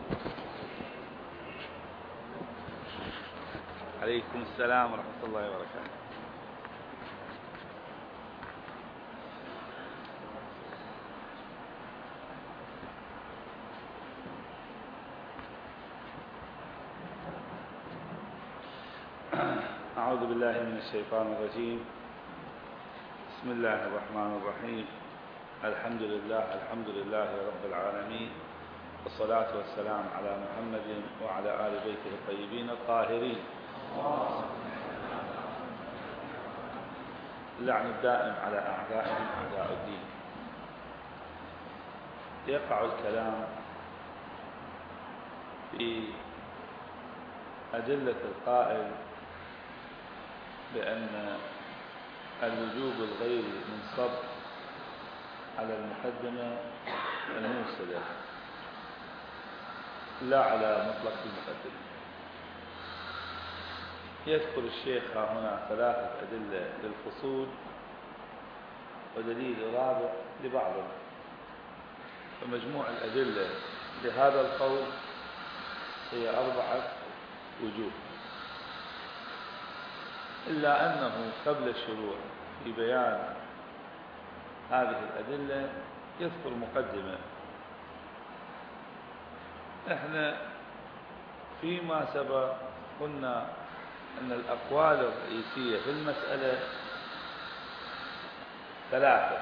عليكم السلام ورحمة الله وبركاته. أعوذ بالله من الشيطان الرجيم. بسم الله الرحمن الرحيم. الحمد لله رب العالمين، والصلاة والسلام على محمد وعلى آل بيته الطيبين الطاهرين. اللعن الدائم على أعدائهم أعداء الدين. يقع الكلام في أدلة القائل بأن الوجوب الغيري منصب على المقدمة الموصلة لا على مطلق المقدمة. يذكر الشيخ هنا 3 أدلة للفصول ودليل رابع لبعضهم، فمجموع الأدلة لهذا القول هي 4 وجوه، إلا أنه قبل الشروع في بيان هذه الأدلة يذكر مقدمة. احنا فيما سبق قلنا أن الأقوال الرئيسية في المسألة 3.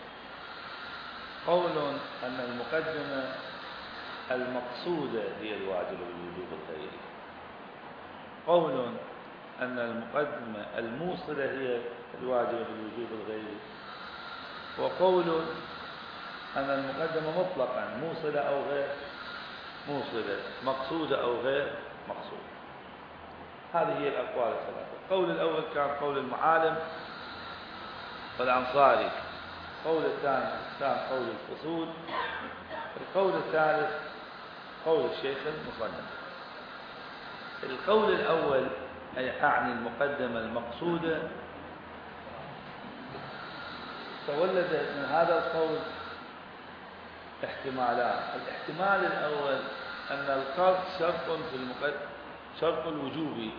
قول أن المقدمة المقصودة هي الواجب بالوجوب الغيري، قول أن المقدمة الموصلة هي الواجب بالوجوب الغيري، وقول أن المقدمة مطلقا موصلة أو غير موصلة، مقصودة أو غير مقصودة. هذه هي الأقوال 3. القول الأول كان قول المعالم والأنصاري، القول الثاني كان قول الفصول، القول الثالث قول الشيخ المصنف. القول الأول أي أعني المقدمة المقصودة تولد من هذا القول احتمالان. الاحتمال الأول أن القصد شرط الوجوب،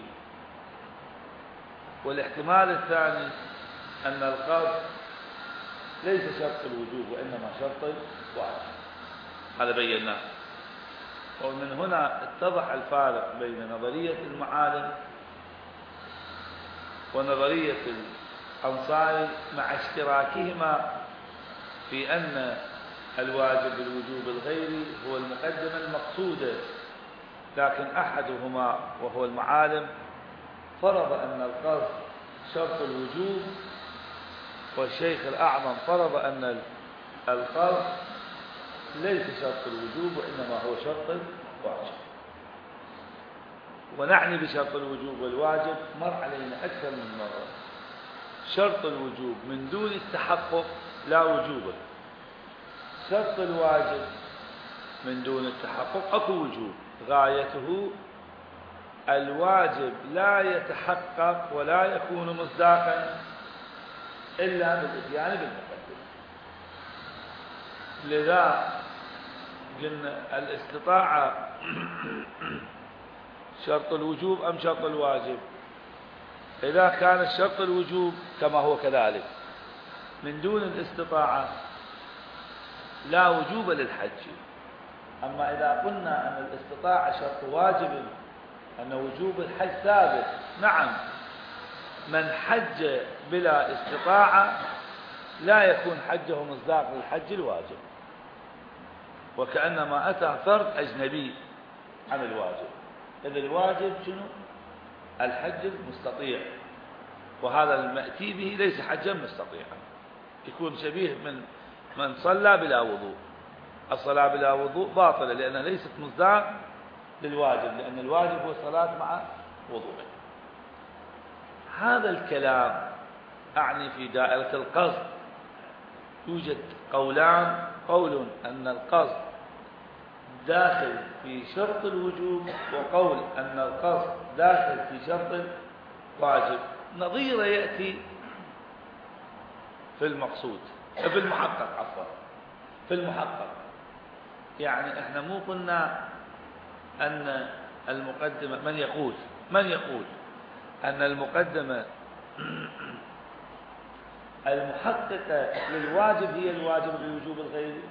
والاحتمال الثاني أن القصد ليس شرط الوجوب وإنما شرط الواجب. هذا بيناه. ومن هنا اتضح الفارق بين نظرية المعالم ونظرية الأنصاري مع اشتراكهما في أن الواجب بالوجوب الغيري هو المقدمة المقصودة، لكن أحدهما وهو المعالم فرض أن القصد شرط الوجوب، والشيخ الأعظم فرض أن القصد ليس شرط الوجوب وإنما هو شرط الواجب. ونعني بشرط الوجوب والواجب مر علينا أكثر من مرة. شرط الوجوب من دون التحقق لا وجوب، شرط الواجب من دون التحقق أكو وجوب، غايته الواجب لا يتحقق ولا يكون مصداقا إلا بالإتيان بالمقدمة. لذا قلنا الاستطاعة شرط الوجوب أم شرط الواجب؟ إذا كان الشرط الوجوب كما هو كذلك من دون الاستطاعة لا وجوب للحج. أما إذا قلنا أن الاستطاعة شرط واجب أن وجوب الحج ثابت، نعم، من حج بلا استطاعة لا يكون حجه مصداق للحج الواجب، وكأنما أتى فرد أجنبي عن الواجب. إذا الواجب شنو؟ الحج المستطيع، وهذا المأتي به ليس حجا مستطيعا، يكون شبيه من صلى بلا وضوء. الصلاة بلا وضوء باطلة لأنها ليست مصداق للواجب، لأن الواجب هو الصلاة مع وضوء. هذا الكلام أعني في دائرة القصد يوجد قولان: قول أن القصد داخل في شرط الوجوب، وقول أن القصد داخل في شرط الواجب. نظير يأتي في المقصود، في المحقق، عفوا، في المحقق. يعني احنا مو قلنا أن المقدمة من يقول أن المقدمة المحققة للواجب هي الواجب بالوجوب الغيري؟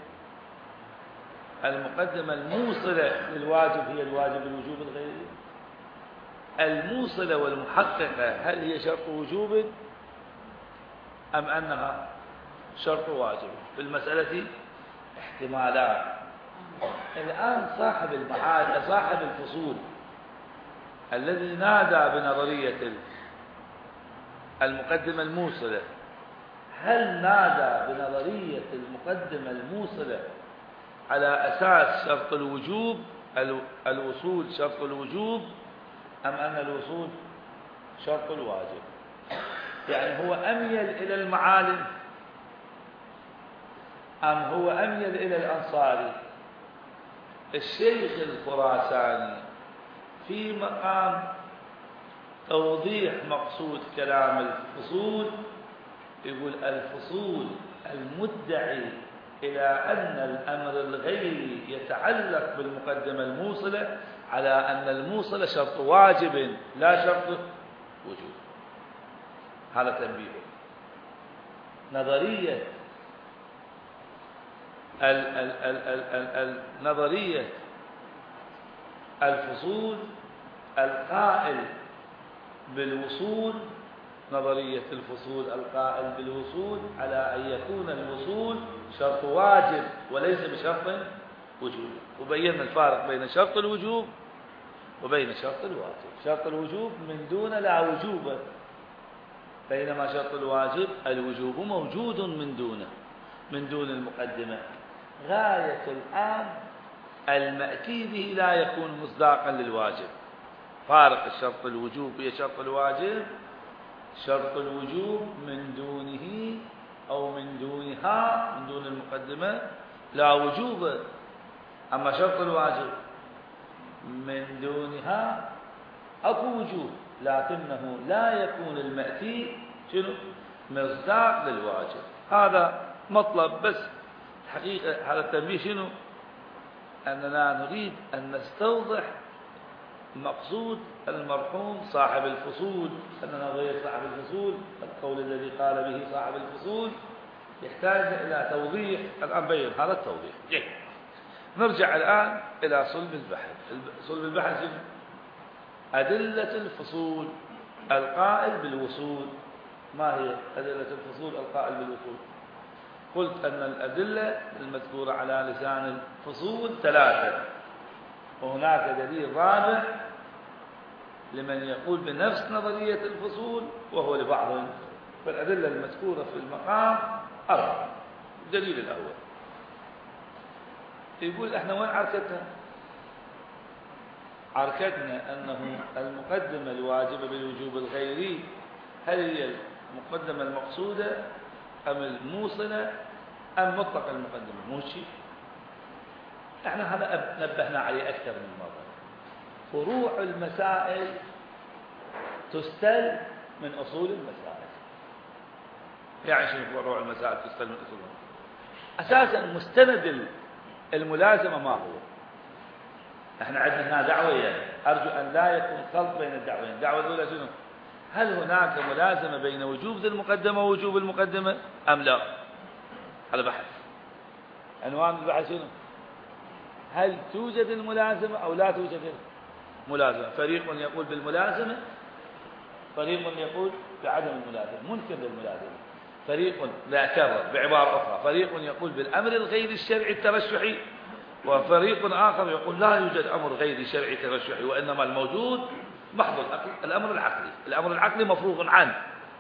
المقدمة الموصلة للواجب هي الواجب بالوجوب الغيري؟ الموصلة والمحققة هل هي شرط وجوب أم أنها شرط واجب؟ في المسألة احتمالات. الآن صاحب الفصول الذي نادى بنظرية المقدمة الموصلة، هل نادى بنظرية المقدمة الموصلة على أساس شرط الوجوب، الوصول شرط الوجوب، أم أن الوصول شرط الواجب؟ يعني هو أميل إلى المعالم أم هو أميل إلى الأنصاري؟ الشيخ الخراساني في مقام توضيح مقصود كلام الفصول يقول الفصول المدعي إلى أن الأمر الغيري يتعلق بالمقدمة الموصلة على أن الموصلة شرط واجب لا شرط وجوب. هذا تنبيه. نظرية الفصول القائل بالوصول، نظرية الفصول القائل بالوصول على أن يكون الوصول شرط واجب وليس بشرط وجوب. وبينا الفارق بين شرط الوجوب وبين شرط الواجب. شرط الوجوب من دون لا وجوب، بينما شرط الواجب الوجوب موجود من دون المقدمة. غاية الآن المأتي به لا يكون مصداقا للواجب. فارق الشرط الوجوب هي شرط الواجب، شرط الوجوب من دونه أو من دونها من دون المقدمة لا وجوب، أما شرط الواجب من دونها أكو وجوب، لكنه لا يكون المأتي مصداق للواجب. هذا مطلب بس حقيقة. هذا التنبيه أننا نريد أن نستوضح مقصود المرحوم صاحب الفصول، أن نظرية صاحب الفصول القول الذي قال به صاحب الفصول يحتاج إلى توضيح. الآن بين هذا التوضيح. نرجع الآن إلى صلب البحث. صلب البحث أدلة الفصول القائل بالوصول. ما هي أدلة الفصول القائل بالوصول؟ قلت أن الأدلة المذكورة على لسان الفصول 3، وهناك دليل رابع لمن يقول بنفس نظرية الفصول وهو لبعضهم. فالأدلة المذكورة في المقام 4. الدليل الأول يقول احنا وين عركتنا؟ عركتنا أنه المقدمة الواجبة بالوجوب الغيري هل هي المقدمة المقصودة أم الموصلة أم مطلق المقدمة؟ مو شيء. احنا هذا نبهنا عليه أكثر من مرة. فروع المسائل تستل من أصول المسائل. يعني شنو فروع المسائل تستل من أصول المسائل؟ أساسا مستند الملازمة ما هو؟ احنا عندنا هنا دعوة، أرجو أن لا يكون خلط بين الدعوين. الدعوة الأولى شنو؟ هل هناك ملازمة بين وجوب ذي المقدمة ووجوب المقدمة أم لا؟ هذا بحث. عنوان البحث شنو؟ هل توجد الملازمة أو لا توجد الملازمة؟ فريق يقول بالملازمة، فريق يقول بعدم الملازمة، منكر للملازمة. فريق لا كرر بعبارة أخرى، فريق يقول بالأمر الغير الشرعي الترشحي، وفريق آخر يقول لا يوجد أمر غير شرعي ترشحي، وإنما الموجود محض الأمر العقلي. الأمر العقلي مفروغ عنه.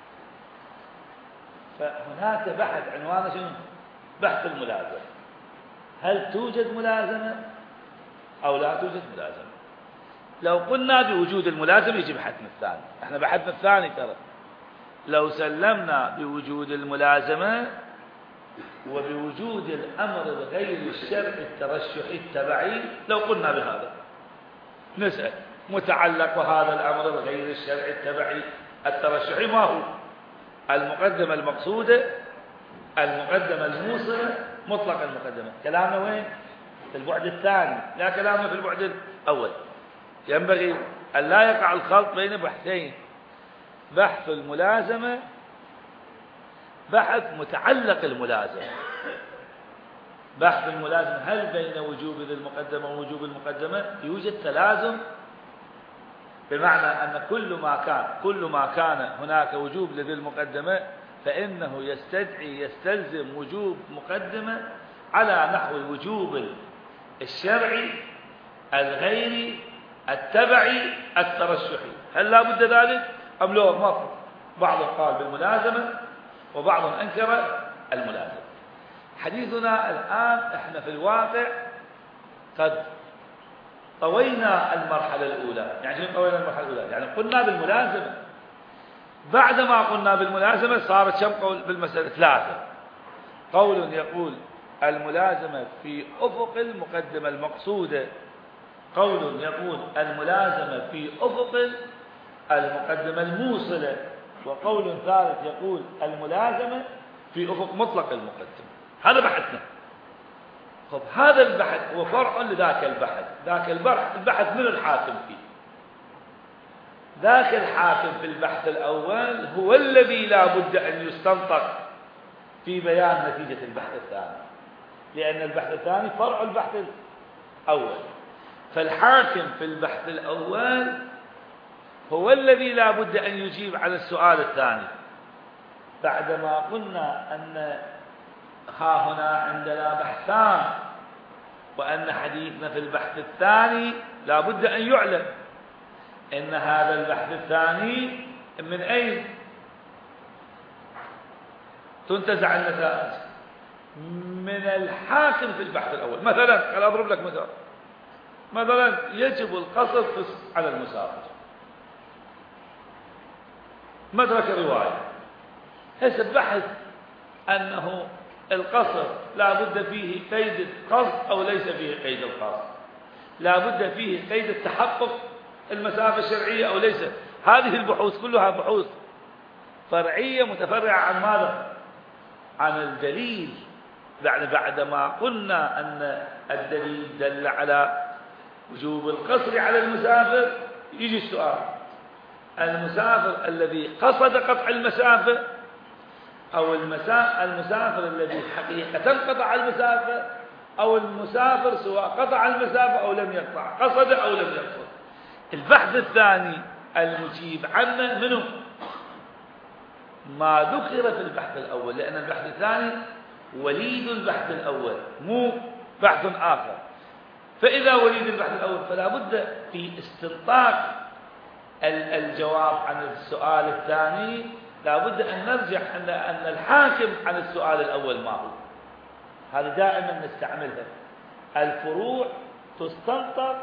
فهناك بحث عنوانه شنو؟ بحث الملازمة. هل توجد ملازمة أو لا توجد ملازمة؟ لو قلنا بوجود الملازمة يجي بحثنا الثاني. احنا بحثنا الثاني ترى لو سلمنا بوجود الملازمة وبوجود الأمر الغير الشرعي الترشحي التبعي، لو قلنا بهذا نسأل متعلق هذا الأمر الغير الشرعي التبعي الترشحي ما هو؟ المقدمة المقصودة، المقدمة الموصلة، مطلق المقدمة. كلامنا وين؟ في البعد الثاني، لا كلامه في البعد الأول. ينبغي أن لا يقع الخلط بين بحثين: بحث الملازمة، بحث متعلق الملازمة. بحث الملازمة هل بين وجوب ذي المقدمة ووجوب المقدمة يوجد تلازم، بمعنى أن كل ما كان هناك وجوب لذي المقدمة فإنه يستلزم وجوب مقدمة على نحو الوجوب الشرعي الغيري التبعي الترشحي. هل لا بد ذلك أم لا؟ ما بعض قال بالملازمة وبعض أنكر الملازمة. حديثنا الآن احنا في الواقع قد طوينا المرحلة الأولى. يعني شنو طوينا المرحلة الأولى؟ يعني قلنا بالملازمة. بعدما قلنا بالملازمة صارت كم قول بالمسألة؟ 3. قول يقول الملازمة في أفق المقدمة المقصودة، قول يقول الملازمة في أفق المقدمة الموصلة، وقول ثالث يقول الملازمة في أفق مطلق المقدمة. هذا بحثنا. طب هذا البحث هو فرع لذاك البحث. ذاك البحث من الحاكم فيه. ذاك الحاكم في البحث الأول هو الذي لا بد أن يستنطق في بيان نتيجة البحث الثاني، لأن البحث الثاني فرع البحث الأول. فالحاكم في البحث الأول هو الذي لا بد أن يجيب على السؤال الثاني. بعدما قلنا أن ها هنا عندنا بحثان، وأن حديثنا في البحث الثاني لا بد أن يعلم إن هذا البحث الثاني من أين تنتزع النتائج؟ من الحاكم في البحث الأول. مثلا قال أضرب لك مثلا يجب القصر على المسافر، مدرك الرواية. هذا البحث أنه القصر لا بد فيه قيد القصد أو ليس فيه قيد القصد، لا بد فيه قيد التحقق المسافة الشرعية أو ليس. هذه البحوث كلها بحوث فرعية متفرعة عن ماذا؟ عن الدليل. بعدما قلنا أن الدليل دل على وجوب القصر على المسافر، يجي السؤال: المسافر الذي قصد قطع المسافة أو المسافر الذي حقيقة قطع المسافة، أو المسافر سواء قطع المسافة أو لم يقطع، قصد أو لم يقصد. البحث الثاني المجيب عنه منه ما ذكر في البحث الأول، لأن البحث الثاني وليد البحث الأول مو بحث آخر. فإذا وليد البحث الأول فلا بد في استنطاق الجواب عن السؤال الثاني لا بد أن نرجع أن الحاكم عن السؤال الأول ما هو. هذا دائما نستعملها. الفروع تستنطق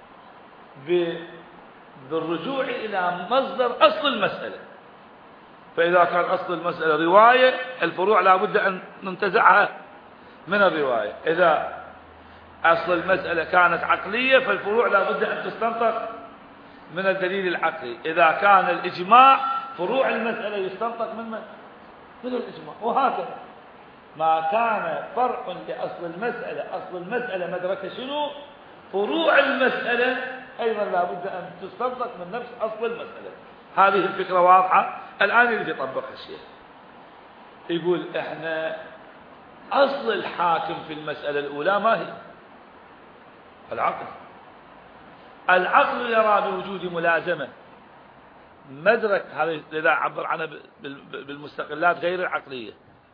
بالرجوع إلى مصدر أصل المسألة. فإذا كان أصل المسألة رواية، الفروع لا بد أن ننتزعها من الرواية. إذا أصل المسألة كانت عقلية فالفروع لا بد أن تستنطق من الدليل العقلي. إذا كان الإجماع فروع المسألة يستنطق من الإجماع، وهكذا. ما كان فرع لأصل المسألة، أصل المسألة مدرك شنو؟ فروع المسألة أيضا لا بد أن تستنطق من نفس أصل المسألة. هذه الفكرة واضحة. الآن يجي يطبقها الشيخ، يقول إحنا أصل الحاكم في المسألة الأولى ما هي؟ العقل. العقل يرى بوجود ملازمة مدرك، هذا إذا عبر عنها بالمستقلات غير العقلية،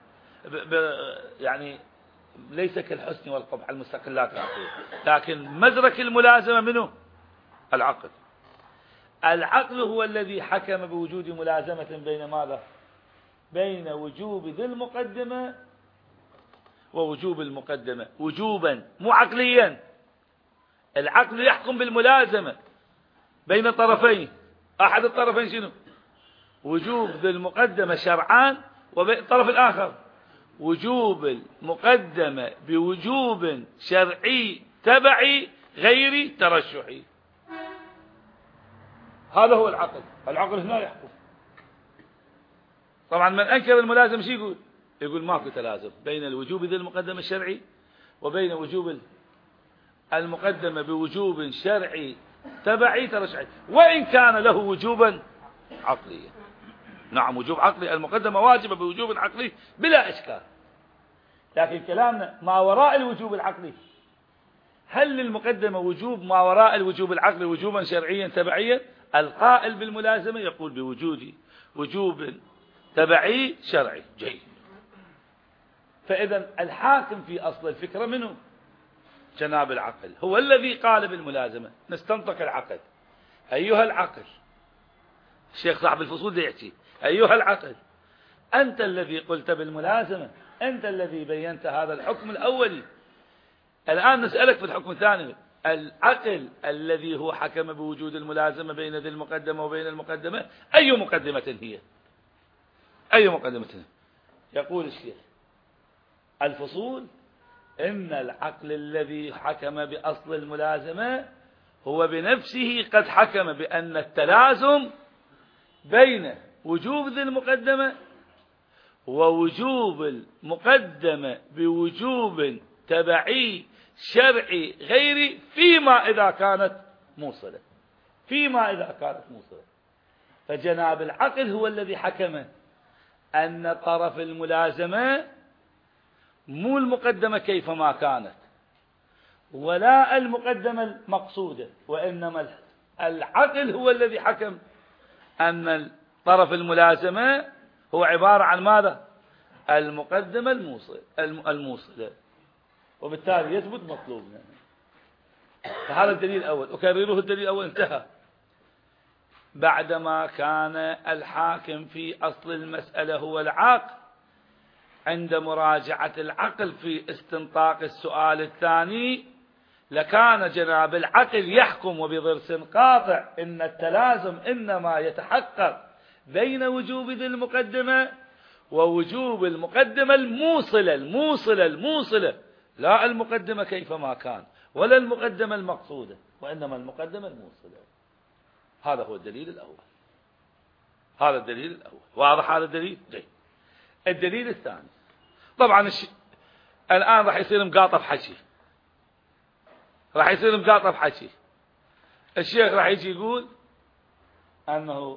يعني ليس كالحسن والقبح المستقلات العقلية، لكن مدرك الملازمة منه العقل. العقل هو الذي حكم بوجود ملازمة بين ماذا؟ بين وجوب ذي المقدمة ووجوب المقدمة وجوبا مو عقليا. العقل يحكم بالملازمة بين طرفين. أحد الطرفين شنو؟ وجوب ذي المقدمة شرعان، والطرف الآخر وجوب المقدمة بوجوب شرعي تبعي غير ترشحي. هذا هو العقل. العقل هنا يحكم. طبعا من أنكر الملازم شو يقول؟ ما في تلازم بين الوجوب ذي المقدمة الشرعي وبين وجوب المقدمة بوجوب شرعي تبعي ترشحي، وإن كان له وجوبا عقليا. نعم وجوب عقلي، المقدمة واجبة بوجوب عقلي بلا إشكال، لكن كلامنا ما وراء الوجوب العقلي، هل للمقدمة وجوب ما وراء الوجوب العقلي وجوبا شرعيا تبعيا؟ القائل بالملازمة يقول بوجود وجوب تبعي شرعي. جيد. فإذا الحاكم في أصل الفكرة منه جناب العقل، هو الذي قال بالملازمة. نستنطق العقل. أيها العقل، الشيخ صاحب الفصول يحكي، أيها العقل أنت الذي قلت بالملازمة، أنت الذي بينت هذا الحكم الأولي. الآن نسألك في الحكم الثاني، العقل الذي هو حكم بوجود الملازمة بين ذي المقدمة وبين المقدمة، أي مقدمة هي؟ أي مقدمة هي؟ يقول الشيخ الفصول إن العقل الذي حكم بأصل الملازمة هو بنفسه قد حكم بأن التلازم بين وجوب ذي المقدمة ووجوب المقدمة بوجوب تبعي شرعي غيري فيما إذا كانت موصلة، فيما إذا كانت موصلة. فجناب العقل هو الذي حكم أن طرف الملازمة مو المقدمة كيفما كانت ولا المقدمة المقصودة، وإنما العقل هو الذي حكم أن طرف الملازمة هو عبارة عن ماذا؟ المقدمة الموصلة، وبالتالي يثبت مطلوبنا. فهذا الدليل الأول، أكرره الدليل الأول انتهى. بعدما كان الحاكم في أصل المسألة هو العقل، عند مراجعة العقل في استنطاق السؤال الثاني لكان جناب العقل يحكم وبضرس قاطع إن التلازم إنما يتحقق بين وجوب ذي المقدمة ووجوب المقدمة الموصلة، لا المقدمة كيفما كان ولا المقدمة المقصودة، وإنما المقدمة الموصلة. هذا هو الدليل الأول. هذا الدليل الأول. واضح هذا الدليل؟ جيد. الدليل الثاني طبعا الآن راح يصير مقاطع بحكي، راح يصير مقاطع بحكي. الشيخ راح يجي يقول أنه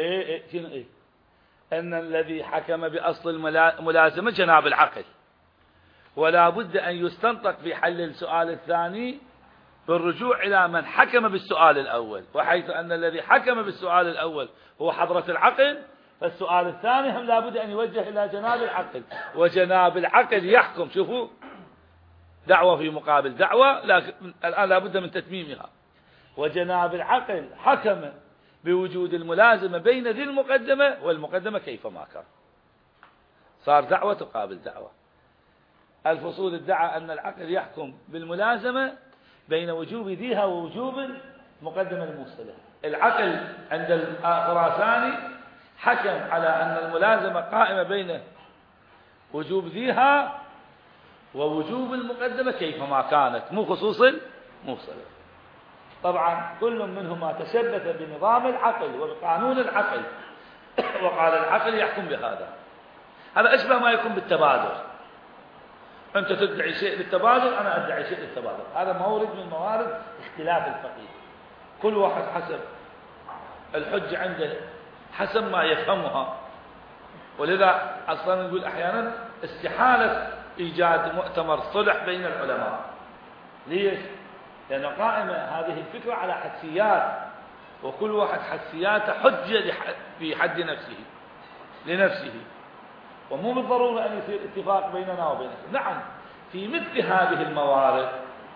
أن الذي حكم بأصل الملازمة جناب العقل، ولا بد أن يستنطق في حل السؤال الثاني بالرجوع إلى من حكم بالسؤال الأول، وحيث أن الذي حكم بالسؤال الأول هو حضرة العقل، فالسؤال الثاني هم لا بد أن يوجه إلى جناب العقل، وجناب العقل يحكم. شوفوا، دعوة في مقابل دعوة، لكن الآن لا بد من تتميمها. وجناب العقل حكم بوجود الملازمة بين ذي المقدمة والمقدمة كيفما كان. صار دعوة تقابل دعوة. الفصول ادعى أن العقل يحكم بالملازمة بين وجوب ذيها ووجوب مقدمة الموصلة. العقل عند الخراساني حكم على أن الملازمة قائمة بين وجوب ذيها ووجوب المقدمة كيفما كانت، مو خصوص الموصلة. طبعا كل منهما تشبث بنظام العقل وبقانون العقل وقال العقل يحكم بهذا. هذا أشبه ما يكون بالتبادر، أنت تدعي شيء للتبادر، أنا أدعي شيء للتبادر. هذا مورد من موارد اختلاف الفقيه، كل واحد حسب الحجة عنده حسب ما يفهمها. ولذا أصلا نقول أحيانا استحالة إيجاد مؤتمر صلح بين العلماء. ليش؟ لأن قائمة هذه الفكرة على حدسيات، وكل واحد حدسياته حجة في حد نفسه لنفسه، ومو بالضرورة أن يصير اتفاق بيننا وبينكم. نعم في مثل هذه الموارد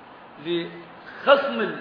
لخصم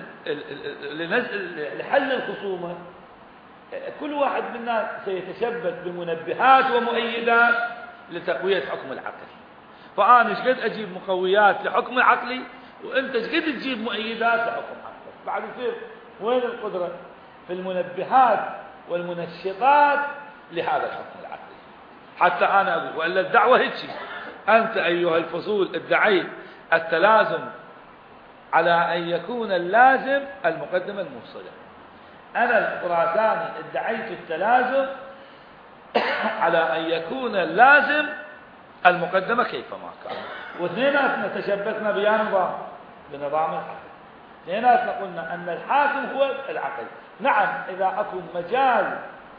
لحل الخصومة كل واحد منا سيتشبث بمنبهات ومؤيدات لتقوية حكم العقل. فأنا ايش قد أجيب مقويات لحكم العقلي، وأنت ايش قد تجيب مؤيدات لحكم عقلك. بعد يصير وين القدرة في المنبهات والمنشطات لهذا الحكم العقلي؟ حتى أنا أقول وإلا الدعوة هيك. أنت أيها الفصول ادعيت التلازم على أن يكون اللازم المقدمة الموصلة، أنا الخراساني ادعيت التلازم على أن يكون اللازم المقدمة كيفما كان، واثنيناتنا تشبثنا بنظام العقل. هنا قلنا أن الحاكم هو العقل. نعم إذا أكو مجال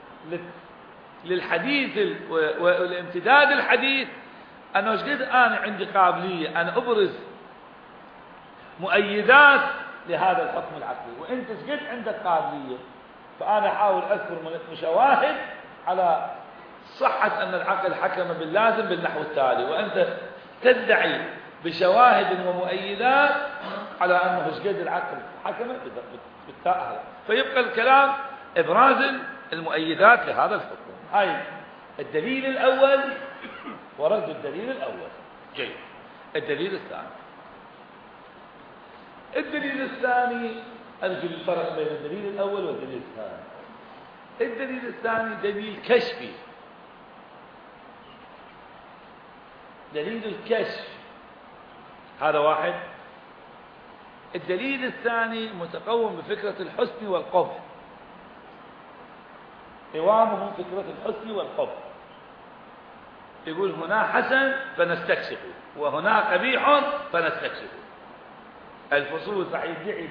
للحديث والامتداد الحديث، أنا وش قد أنا عندي قابلية أن أبرز مؤيدات لهذا الحكم العقلي، وأنت وش قد عندك قابلية، فأنا أحاول أذكر شواهد على صحة أن العقل حكم باللازم بالنحو التالي، وأنت تدعي بشواهد ومؤيدات على أنه وش قد العقل حكم بالتالي. فيبقى الكلام إبراز المؤيدات لهذا الحكم. هاي الدليل الأول ورد الدليل الأول. جيد. الدليل الثاني، الدليل الثاني أرجو الفرق بين الدليل الأول والدليل الثاني. الدليل الثاني دليل كشفي، دليل الكشف، هذا واحد. الدليل الثاني متقوم بفكرة الحسن والقبح، قوامه فكرة الحسن والقبح. يقول هنا حسن فنستكشفه وهنا قبيح فنستكشفه. الفصول راح يدعي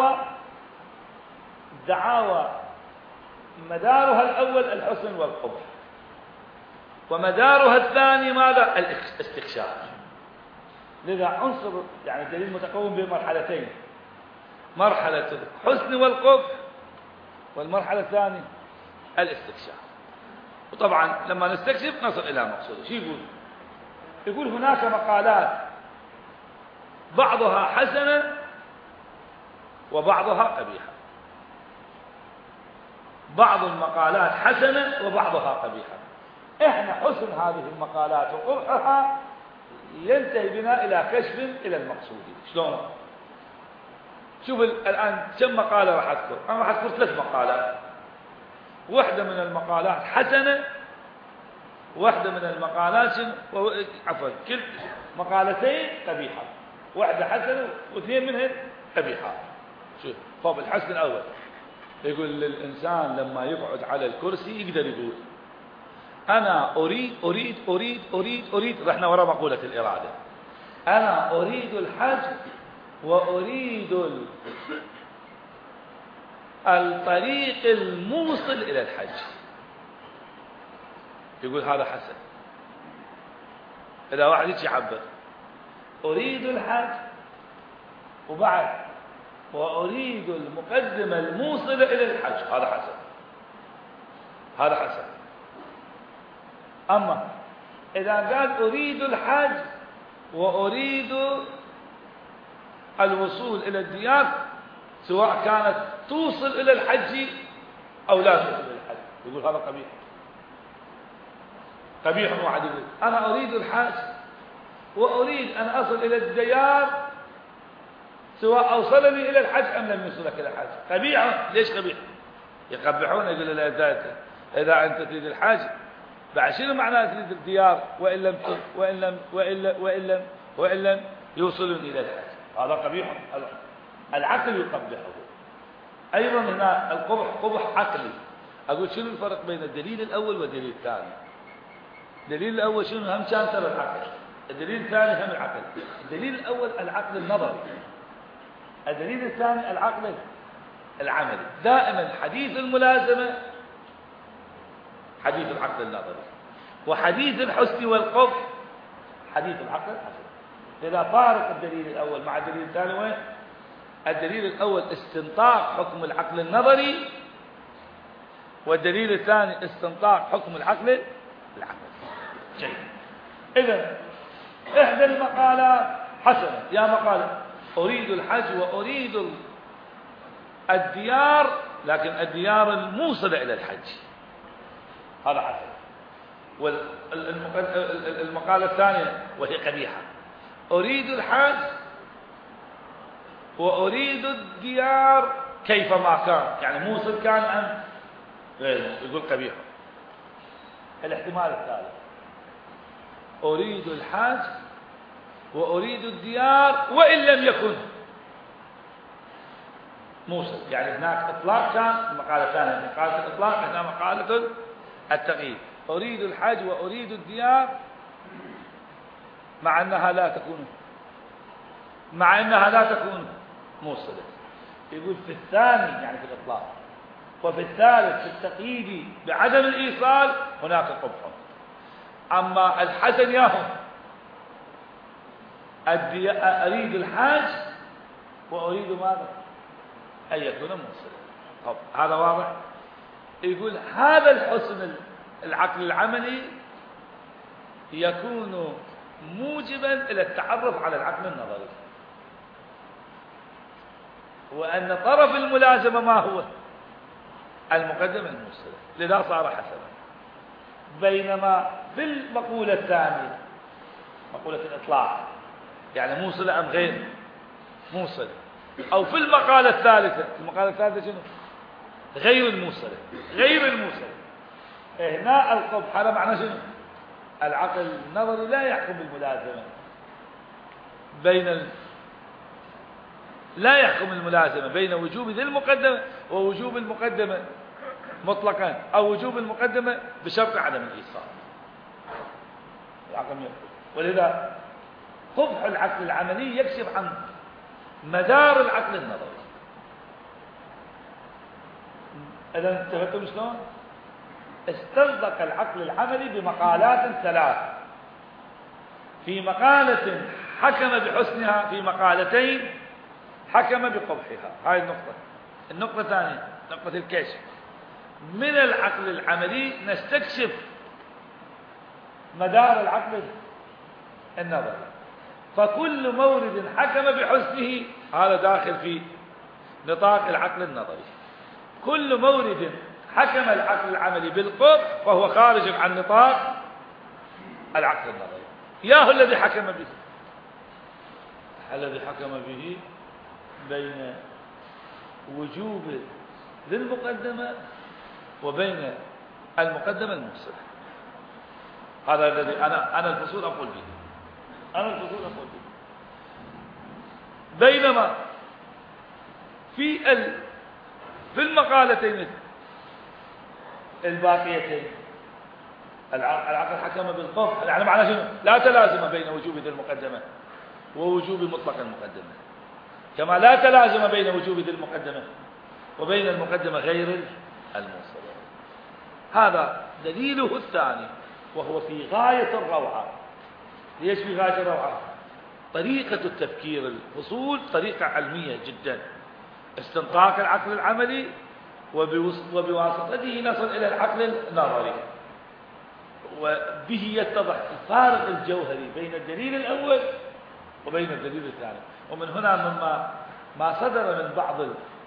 دعاوى مدارها الأول الحسن والقبح، ومدارها الثاني ماذا؟ الاستكشاف. لذا عنصر يعني دليل متقوم بمرحلتين، مرحلة الحسن والقبح، والمرحلة الثانية الاستكشاف. وطبعا لما نستكشف نصل إلى مقصود. شو يقول؟ يقول هناك مقالات بعضها حسنة وبعضها قبيحة، بعض المقالات حسنة وبعضها قبيحة. احنا حسن هذه المقالات وقبحها ينتهي بنا إلى كشف إلى المقصود. شلون؟ شوف الآن كم مقالة راح أذكر؟ أنا راح أذكر 3 مقالات. واحدة من المقالات حسنة، واحدة من المقالات عفوا كل مقالتين قبيحة، واحدة حسنة واثنين منهن قبيحة. شوف فوق الحسن الأول يقول للإنسان لما يقعد على الكرسي يقدر يقول أنا أريد أريد أريد أريد أريد، رحنا وراء مقولة الإرادة، أنا أريد الحج وأريد الطريق الموصل إلى الحج. يقول هذا حسن. إذا واحد يعبر أريد الحج وبعد وأريد المقدمة الموصلة إلى الحج، هذا حسن، هذا حسن. أما إذا قال أريد الحج وأريد الوصول إلى الديار، سواء كانت توصل إلى الحج أو لا توصل إلى الحج، يقول هذا قبيح. قبيح. واحد يقول أنا أريد الحج وأريد أن أصل إلى الديار سواء أوصلني إلى الحج أم لم يوصلك إلى الحج. قبيح. ليش قبيح؟ يقبحون. يقول لا إذا أنت تريد الحج بعد شنو معناه تريد الديار وإن لم يوصلني إلى الحج؟ هذا قبيح. العقل يقبحه. أيضا هنا القبح قبح عقلي. أقول شنو الفرق بين الدليل الأول والدليل الثاني؟ الدليل الأول شنو؟ هم كان ترى العقل. الدليل الثاني هم العقل. الدليل الأول العقل النظري، الدليل الثاني العقل العملي. دائما حديث الملازمة حديث العقل النظري، وحديث الحسن والقبح حديث العقل الحسن. إذا فارق الدليل الأول مع الدليل الثاني وين؟ الدليل الأول استنطاق حكم العقل النظري، والدليل الثاني استنطاق حكم العقل العملي. جيد. إذا إحدى المقالات حسنة، يا مقالة أريد الحج وأريد الديار، لكن الديار الموصلة إلى الحج، هذا حسن. والمقالة الثانية وهي قبيحة، أريد الحج وأريد الديار كيفما كان، يعني موصل كان أم غير، يقول قبيحة. الاحتمال الثالث أريد الحج وأريد الديار وإن لم يكن موصل، يعني هناك إطلاق كان المقالة الثانية، مقالة الإطلاق، هنا مقالة التغيير. أريد الحج وأريد الديار مع أنها لا تكون موصلة. يقول في الثاني يعني في الإطلاق، وفي الثالث في التقييد بعدم الإيصال هناك قبح. أما الحسن ياهم أريد الحاج وأريد ماذا؟ أن يكون موصلا. طب هذا واضح. يقول هذا الحسن العقل العملي يكون موجبا إلى التعرف على العقل النظري، وأن طرف الملازمة ما هو؟ المقدمة الموصلة، لذا صار حسنا. بينما في المقولة الثانية مقولة الإطلاق يعني موصلة أم غير موصلة، أو في المقالة الثالثة، المقالة الثالثة شنو؟ غير الموصلة، غير الموصلة. هنا القبح هذا معنى شنو؟ العقل النظري لا يحكم بالملازمة لا يحكم الملازمة بين وجوب ذي المقدمة ووجوب المقدمة مطلقا، أو وجوب المقدمة بشرط عدم الإيصال. العقل يحكم. ولذا قبح العقل العملي يكشف عن مدار العقل النظري. إذا انتبهتم شلون؟ استنطق العقل العملي بمقالات ثلاث، في مقالة حكم بحسنها، في مقالتين حكم بقبحها. هاي النقطة. النقطة الثانية نقطة الكشف. من العقل العملي نستكشف مدار العقل النظري، فكل مورد حكم بحسنه هذا داخل في نطاق العقل النظري، كل مورد حكم العقل العملي بالقبح فهو خارج عن نطاق العقل النظري. ياهو الذي حكم به، الذي حكم به بين وجوب ذي المقدمة وبين المقدمة الموصلة. هذا الذي أنا الفصول أقول به، أنا الفصول أقول به. بينما في المقالتين الباقيتين العقل حكم بالقبح، يعني معنى شنو؟ لا تلازم بين وجوب ذي المقدمة ووجوب مطلق المقدمة، كما لا تلازم بين وجوب ذي المقدمة وبين المقدمة غير الموصلة. هذا دليله الثاني، وهو في غاية الروعة. ليش في غاية الروعة؟ طريقة التفكير الفصول طريقة علمية جدا، استنطاق العقل العملي وبواسطته نصل إلى العقل النظري، وبه يتضح الفارق الجوهري بين الدليل الأول وبين الدليل الثاني. ومن هنا ما صدر من بعض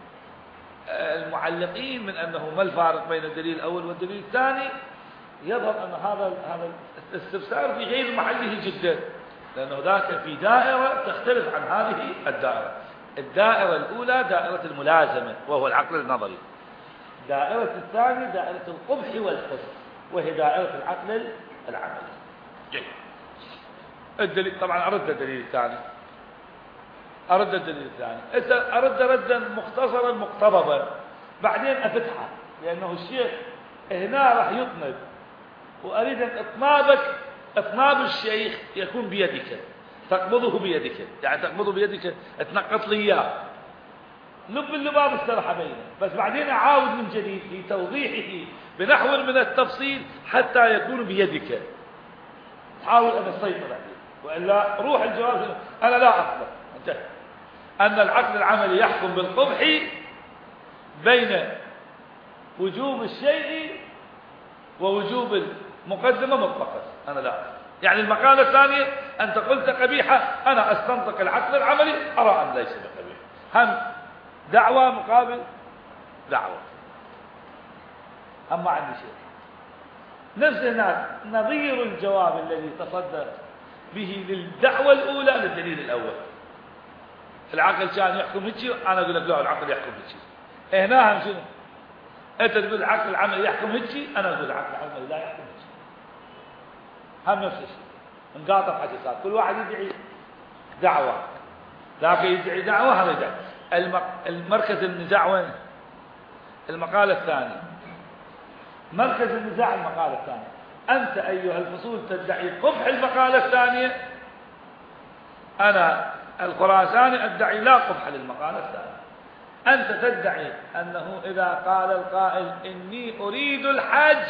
المعلقين من أنه ما الفارق بين الدليل الأول والدليل الثاني، يظهر أن هذا الاستفسار في غير محله جدا، لأنه ذاك في دائرة تختلف عن هذه الدائرة. الدائرة الأولى دائرة الملازمة وهو العقل النظري، دائرة الثانية دائرة القبح والحسن وهي دائرة العقل العملي. جيد. الدليل طبعا أرد الدليل الثاني، أرد الدليل الثاني، أرد ردا مختصرا مقتضبا، بعدين أفتحه، لأنه الشيخ هنا راح يطنب، وأريد أن إطناب الشيخ يكون بيدك، تقبضه بيدك، يعني تقبضه بيدك تنقط لي إياه، لب اللباب استرح بينه، بس بعدين أعاود من جديد في توضيحه بنحو من التفصيل حتى يكون بيدك. حاول أن أسيطر عليه، وإلا روح الجواب أنا لا أقبل. انتهى. أن العقل العملي يحكم بالقبح بين وجوب الشيء ووجوب المقدمة مطلقا، أنا لا أقبل. يعني المقالة الثانية أنت قلت قبيحة، أنا أستنطق العقل العملي أرى أن ليس بقبيح، هم دعوة مقابل دعوة. أما عندي شيء نفس هناك نظير الجواب الذي تصدى به للدعوة الأولى للدليل الأول. العقل كان يحكم هيك، أنا أقول لك لا العقل يحكم هيك. هنا هم شنو؟ أنت تقول العقل العملي يحكم هيك، أنا أقول العقل العملي لا يحكم هيك. هم نفس الشيء، انقاطع حديثات، كل واحد يدعي دعوة، ذاك يدعي دعوة هذا يدعي. المركز النزاع وين؟ المقالة الثانية. مركز النزاع المقالة الثانية. أنت أيها الفصول تدعي قبح المقالة الثانية، أنا الخراساني أدعي لا قبح للمقالة الثانية. أنت تدعي أنه إذا قال القائل إني أريد الحج،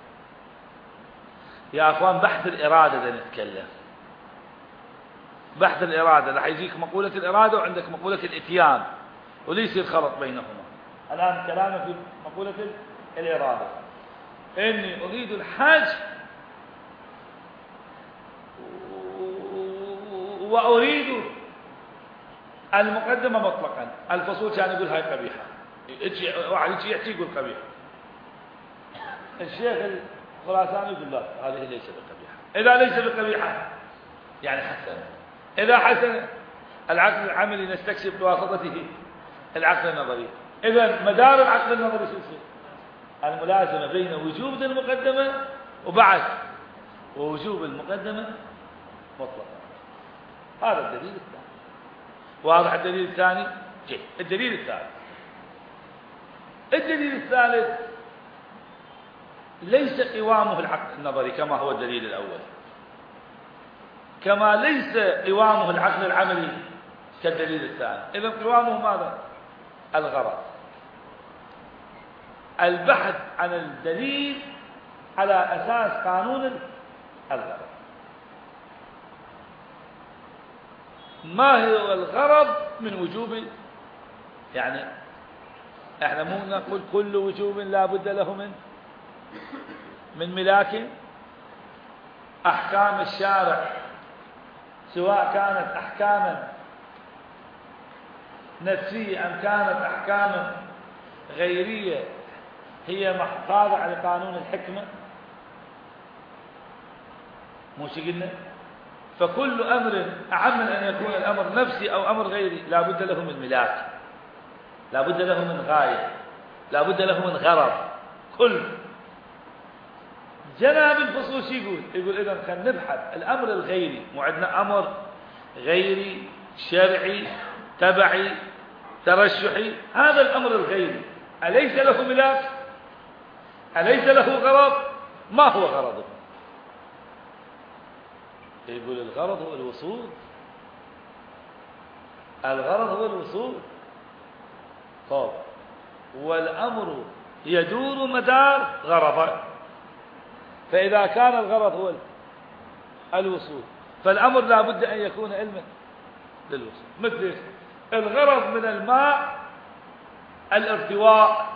يا أخوان بحث الإرادة ده نتكلم، بحث الإرادة راح يجيك مقولة الإرادة وعندك مقولة الإتيان وليس الخلط بينهما. الآن كلامنا في مقولة الإرادة، إني أريد الحج وأريد المقدمة مطلقا. الفصول كان يقول هاي قبيحة، واحد يحكي يقول قبيحة، الشيخ الخراساني يقول لا هذه ليس بقبيحة. إذا ليس بقبيحة يعني حسن، إذا حسن العقل العملي نستكشف بواسطته العقل النظري. إذا مدار العقل النظري شو يصير؟ الملازمة بين وجوب المقدمة وبعد ووجوب المقدمة مطلقا. هذا الدليل الثاني. واضح الدليل الثاني؟ جيد. الدليل الثالث، الدليل الثالث ليس قوامه العقل النظري كما هو الدليل الأول، كما ليس قوامه العقل العملي كالدليل الثاني. إذن قوامه ماذا؟ الغرض، البحث عن الدليل على أساس قانون الغرض. ما هو الغرض من وجوب؟ يعني احنا مو نقول كل وجوب لا بد له من ملاك. أحكام الشارع سواء كانت أحكاما نفسية أم كانت أحكاما غيرية هي خاضعة لقانون الحكمة، مو شي قلنا؟ فكل أمر أعم من أن يكون الأمر نفسي أو أمر غيري لا بد له من ملاك، لا بد له من غاية، لا بد له من غرض. كل جناب الفصول شو يقول إذا خلينا نبحث الأمر الغيري، مو عندنا أمر غيري شرعي تبعي ترشحي، هذا الأمر الغيري أليس له ملاك؟ أليس له غرض؟ ما هو غرضه؟ يقول الغرض هو الوصول، الغرض هو الوصول. طب والأمر يدور مدار غرضه، فإذا كان الغرض هو الوصول فالأمر لا بد أن يكون علما للوصول. مثل الغرض من الماء الارتواء،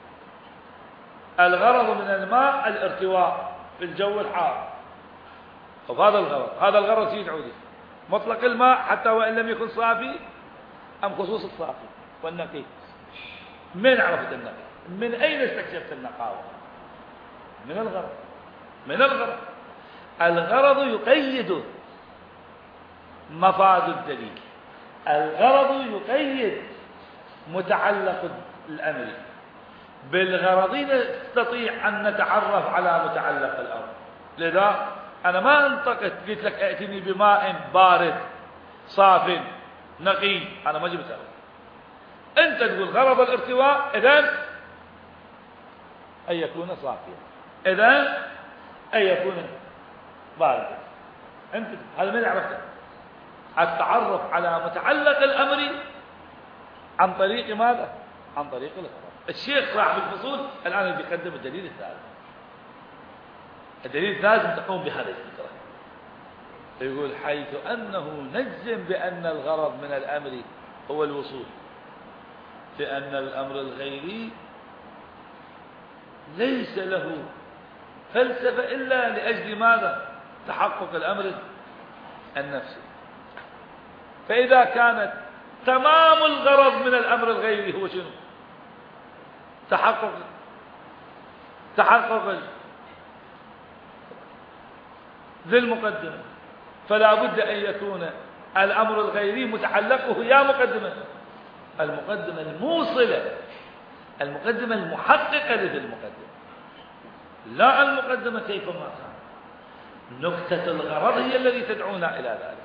الغرض من الماء الارتواء في الجو الحار. طب هذا الغرض، هذا الغرض شيء يدعو له مطلق الماء حتى وإن لم يكن صافي أم خصوص الصافي والنقي. من عرفت النقي؟ من أين استكشفت النقاوة؟ من الغرض، من الغرض. الغرض يقيد مفاد الدليل، الغرض يقيد متعلق الأمر. بالغرض نستطيع أن نتعرف على متعلق الأمر. لذا أنا ما انطقت قلت لك ائتني بماء بارد صاف نقي، أنا ما جبتها. أنت تقول غرض الارتواء إذن أن يكون صافيا، إذن أن يكون باردا. أنت هذا من عرفته؟ التعرف على متعلق الأمر عن طريق ماذا؟ عن طريق الغرض. الشيخ صاحب الفصول الآن يقدم الدليل الثالث. الدليل الثالث تقوم بهذه الفكرة، يقول حيث أنه نجزم بأن الغرض من الأمر هو الوصول، لأن الأمر الغيري ليس له فلسفة إلا لأجل ماذا؟ تحقق الأمر النفسي. فإذا كانت تمام الغرض من الأمر الغيري هو شنو؟ تحقق ذي المقدمة، فلا بد أن يكون الأمر الغيري متعلقه يا مقدمة، المقدمة الموصلة، المقدمة المحققة لذي المقدمة، لا المقدمة كيفما كان. نكتة الغرض هي التي تدعونا إلى ذلك.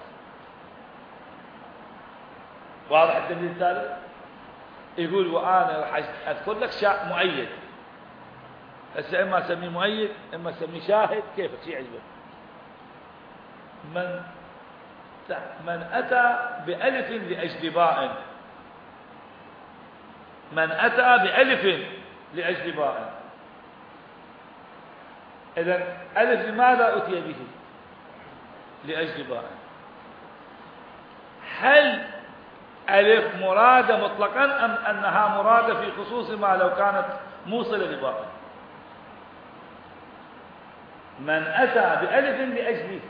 واضح الدليل الثالث؟ يقول وأنا راح أذكر لك شيء مؤيد، هسه إما أسميه مؤيد إما أسميه شاهد، كيفك شيء يعجبك. من أتى بألف لأجل باء من أتى بألف لأجل باء. إذن ألف لماذا أتي به؟ لأجل باء. هل ألف مرادة مطلقا أم أنها مرادة في خصوص ما لو كانت موصلة لباء؟ من أتى بألف لأجل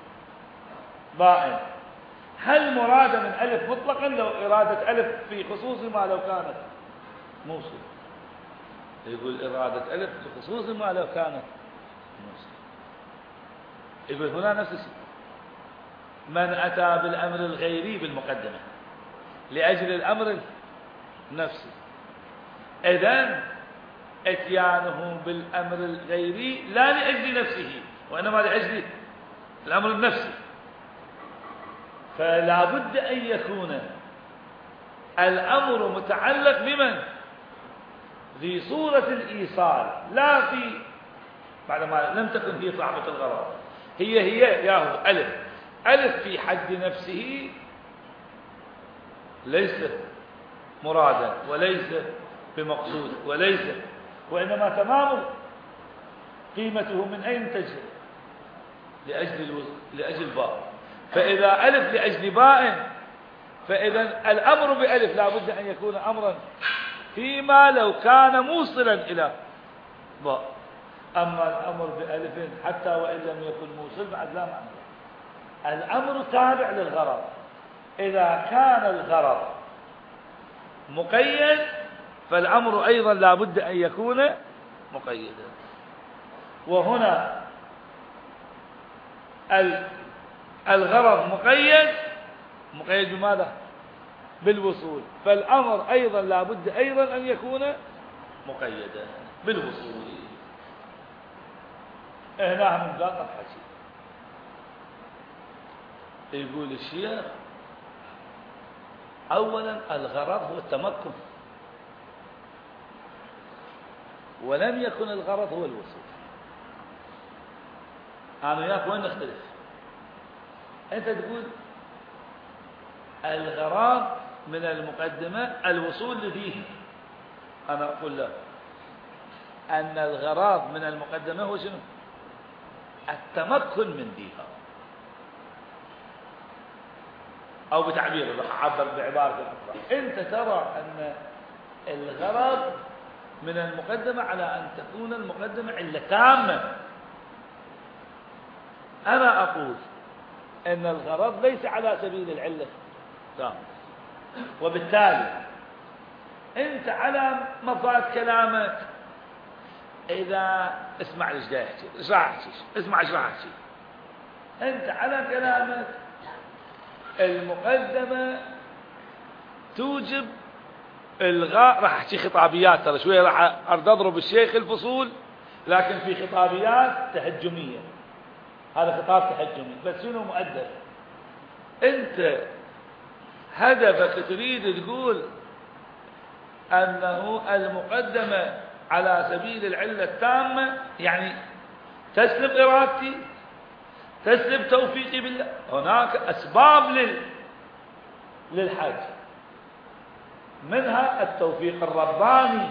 باء، هل مرادة من ألف مطلقا لو إرادة ألف في خصوص ما لو كانت موصلة؟ يقول إرادة ألف لخصوص ما لو كانت موصلة. يقول هنا نفس الشيء، من أتى بالأمر الغيري بالمقدمة لأجل الأمر النفسي، إذن اتيانه بالأمر الغيري لا لأجل نفسه وإنما لأجل الأمر النفسي، فلا بد أن يكون الأمر متعلق بمن؟ في صورة الإيصال، لا في بعدما لم تكن هي صاحبة الغرض. هي ياهو ألف في حد نفسه ليس مرادا وليس بمقصود وليس، وإنما تمام قيمته من أين تجري؟ لأجل باء. فإذا ألف لأجل باء، فإذا الأمر بألف لا بد أن يكون أمرا فيما لو كان موصلا إلى باء. أما الأمر بألف حتى وإن لم يكن موصل بعد لا معنى. الأمر تابع للغرض. إذا كان الغرض مقيد فالأمر أيضا لا بد أن يكون مقيدا. وهنا الغرض مقيد بماذا؟ بالوصول، فالأمر أيضا لا بد أيضا أن يكون مقيدا بالوصول. هنا من ذاك الحكي يقول الشيخ أولا الغرض هو التمكن، ولم يكن الغرض هو الوصول. أنا وياك وين نختلف؟ أنت تقول الغرض من المقدمة الوصول لديه، أنا أقول لا، أن الغرض من المقدمة هو شنو؟ التمكن من ديها. أو بتعبير راح أعبر بعبارة أخرى، أنت ترى أن الغرض من المقدمة على أن تكون المقدمة علة تامة. أنا أقول أن الغرض ليس على سبيل العلة تامة، وبالتالي أنت على مفاد كلامك إذا اسمع ليش جاي أحكي، إيش راح أحكي، اسمع إيش راح أحكي. أنت على كلامك المقدمة توجب إلغاء، راح أحكي خطابيات ترى شوية، راح أرد أضرب الشيخ الفصول لكن في خطابيات تهجمية، هذا خطاب تهجمي بس شنو مؤدب. أنت هدفك تريد تقول أنه المقدمة على سبيل العلة التامة، يعني تسلب إرادتي، تسلب توفيقي بالله. هناك أسباب للحج، منها التوفيق الرباني،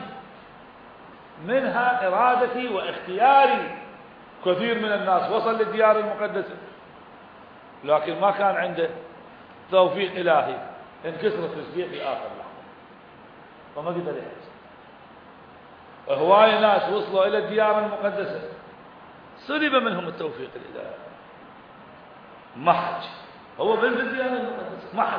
منها إرادتي واختياري. كثير من الناس وصل للديار المقدسة لكن ما كان عنده توفيق إلهي، انكسرت رجليه في آخر لحظة وما قدر يحج. هواي ناس وصلوا إلى الديار المقدسة سلب منهم التوفيق الإلهي، ما حج، هو بالديار المقدسة ما حج.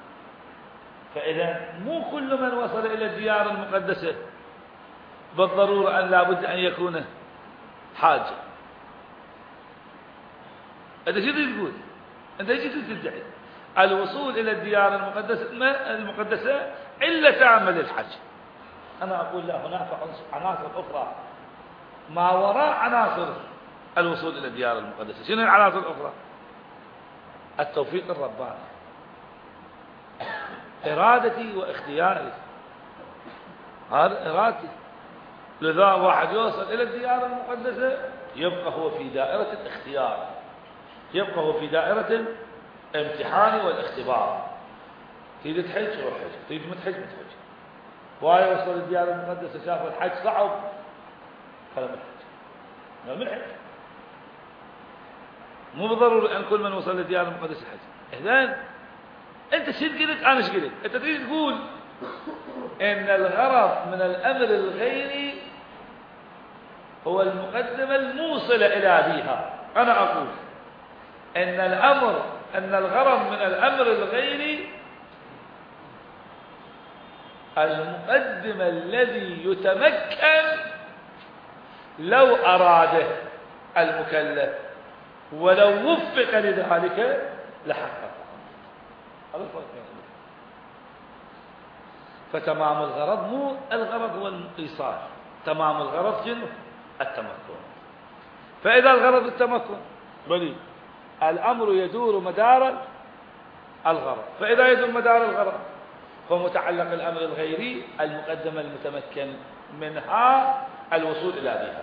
فإذا مو كل من وصل إلى الديار المقدسة بالضرورة أن لا بد أن يكون حاجة. أنت شو تقول؟ أنت ايش تدعي؟ الوصول إلى الديار المقدسة علة تامة للحج. أنا أقول لا، هناك عناصر أخرى ما وراء عناصر الوصول إلى الديار المقدسة. شنو العناصر الأخرى؟ التوفيق الرباني، إرادتي واختياري، هذا إرادتي. لذا واحد يوصل إلى الديار المقدسة يبقى هو في دائرة الاختيار، يبقى هو في دائرة الامتحان والاختبار. تريد تحج روح حج، تريد ما تحج ما تحج. وهاي وصل الديار المقدسة شافوا الحج صعب، خلوا من الحج. مو بالضروري أن كل من وصل للديار المقدسة الحج. إذن أنت شو تقولك أنا شو قلت؟ أنت تريد تقول إن الغرض من الأمر الغيري هو المقدمة الموصلة إلى بها. أنا أقول أن الغرض من الأمر الغيري المقدمة الذي يتمكن لو أراده المكلف ولو وفق لذلك لحقق. هذا الفرق. فتمام الغرض مو الغرض هو الإيصال، تمام الغرض شنو؟ التمكن. فإذا الغرض التمكن بلي الأمر يدور مدار الغرض، فإذا يدور مدار الغرض فمتعلق الأمر الغيري المقدمة المتمكن منها الوصول إلى بها.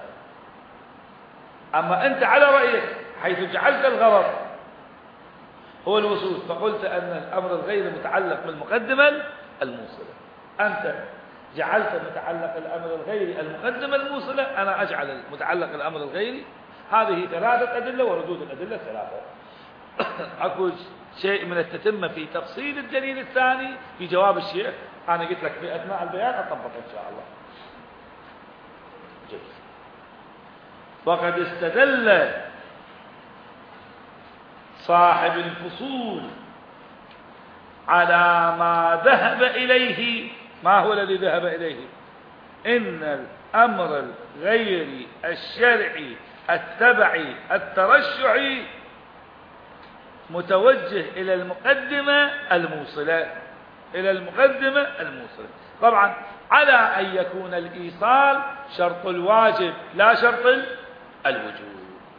أما أنت على رأيك حيث جعلت الغرض هو الوصول فقلت أن الأمر الغيري متعلق بالمقدمة الموصلة، أنت جعلت متعلق الأمر الغيري المقدمة الموصلة، أنا أجعل متعلق الأمر الغيري. هذه ثلاثة أدلة وردود الأدلة ثلاثة. أكو شيء من التتمة في تفصيل الدليل الثاني في جواب الشيخ، أنا قلت لك في أثناء البيان أطبق إن شاء الله. جيد. وقد استدل صاحب الفصول على ما ذهب إليه. ما هو الذي ذهب إليه؟ إن الأمر الغيري الشرعي التبعي الترشعي متوجه إلى المقدمة الموصلة، إلى المقدمة الموصلة. طبعا على أن يكون الإيصال شرط الواجب لا شرط الوجوب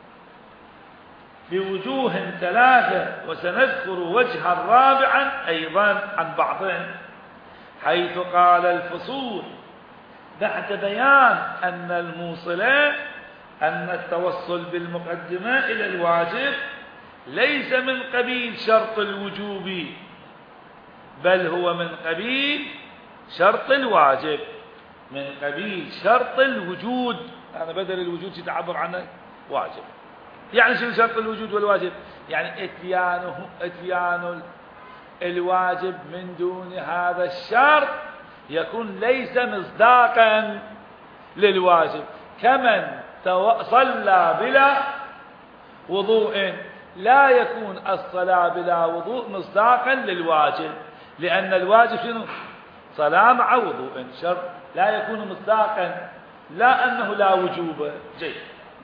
بوجوه ثلاثة، وسنذكر وجها رابعا أيضا عن بعضهم، حيث قال الفصول بعد بيان أن الموصلة أن التوصل بالمقدمة إلى الواجب ليس من قبيل شرط الوجوب، بل هو من قبيل شرط الواجب، من قبيل شرط الوجود. أنا بدل الوجود تعبر عنه واجب. يعني شنو شرط الوجود والواجب؟ يعني اتيان الواجب من دون هذا الشرط يكون ليس مصداقا للواجب، كمن صلى بلا وضوء لا يكون الصلاة بلا وضوء مصداقا للواجب، لأن الواجب شنو؟ صلاة مع وضوء، شرط لا يكون مصداقا، لا أنه لا وجوب. جيد.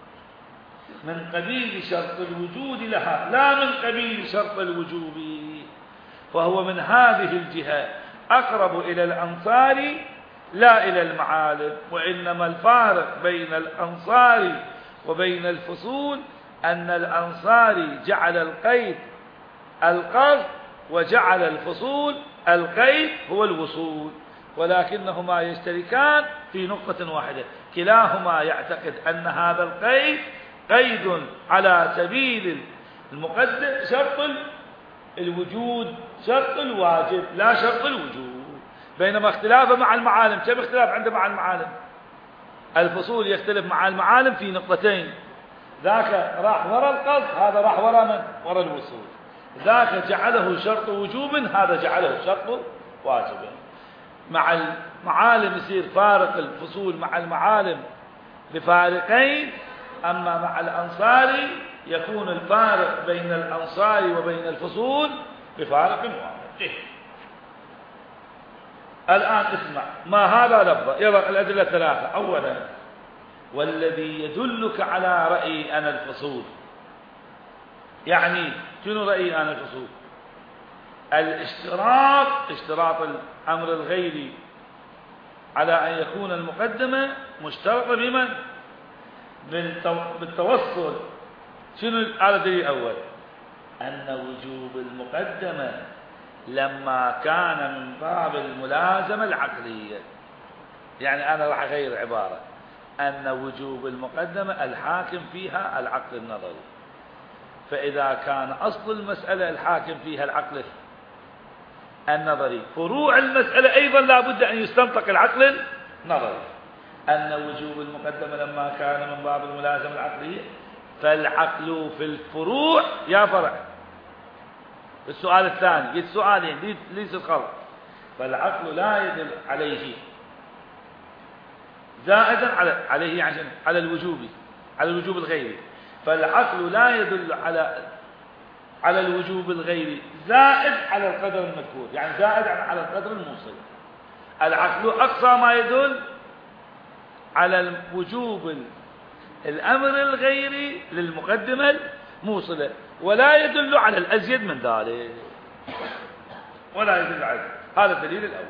من قبيل شرط الوجود لها لا من قبيل شرط الوجوب، فهو من هذه الجهة أقرب إلى الأنصار لا إلى المعالم. وإنما الفارق بين الأنصار وبين الفصول أن الأنصاري جعل القيد القصد وجعل الفصول القيد هو الوصول، ولكنهما يشتركان في نقطة واحدة، كلاهما يعتقد أن هذا القيد قيد على سبيل المقدم شرط الوجود، شرط الواجب لا شرط الوجود. بينما اختلافه مع المعالم، كم اختلاف عنده مع المعالم؟ الفصول يختلف مع المعالم في نقطتين، ذاك راح وراء القصد، هذا راح وراء من؟ وراء الوصول. ذاك جعله شرط وجوب، هذا جعله شرط واجب. مع المعالم يصير فارق الفصول مع المعالم بفارقين، أما مع الأنصاري يكون الفارق بين الأنصاري وبين الفصول بفارق واحد. الآن اسمع ما هذا لفظ يضع الأدلة ثلاثة. أولا، والذي يدلك على رأي أنا الفصول، يعني شنو رأيي أنا الفصول؟ اشتراط الأمر الغيري على أن يكون المقدمة مشترطة بمن؟ بالتوصل. شنو هذا الدليل الأول؟ أن وجوب المقدمة لما كان من باب الملازمة العقلية، يعني أنا راح أغير عبارة، أن وجوب المقدمة الحاكم فيها العقل النظري، فإذا كان أصل المسألة الحاكم فيها العقل النظري. فروع المسألة أيضا لا بد أن يستنطق العقل النظري. أن وجوب المقدمة لما كان من باب الملازمة العقلية، فالعقل في الفروع يا فرع. السؤال الثاني جيت سؤالين ليس الخلط. فالعقل لا يدل عليه زائدا عليه عشان على الوجوب الغيري. فالعقل لا يدل على الوجوب الغيري زائد على القدر المذكور، يعني زائد على القدر الموصل. العقل أقصى ما يدل على وجوب الأمر الغيري للمقدمة الموصلة، ولا يدل على الأزيد من ذلك، ولا يدل على ذلك. هذا الدليل الأول.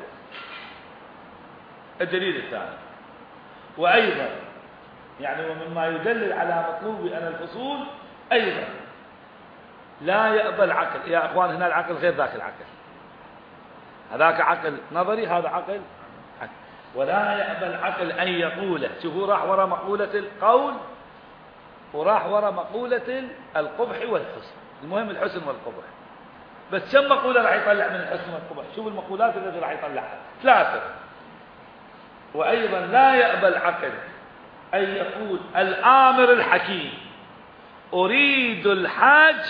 الدليل الثاني، وأيضا يعني ومما يدلل على مطلوب أن الفصول أيضا لا يأبى العقل. يا أخوان هنا العقل غير ذاك العقل، هذاك عقل نظري، هذا عقل. ولا يأبى العقل أن يقول. شوفوا راح وراء مقولة القول وراح وراء مقولة القبح والحسن. المهم الحسن والقبح. بس كم مقولة راح يطلع من الحسن والقبح؟ شوفوا المقولات التي راح يطلعها 3. وأيضا لا يأبى العقل أن يقول الآمر الحكيم أريد الحاج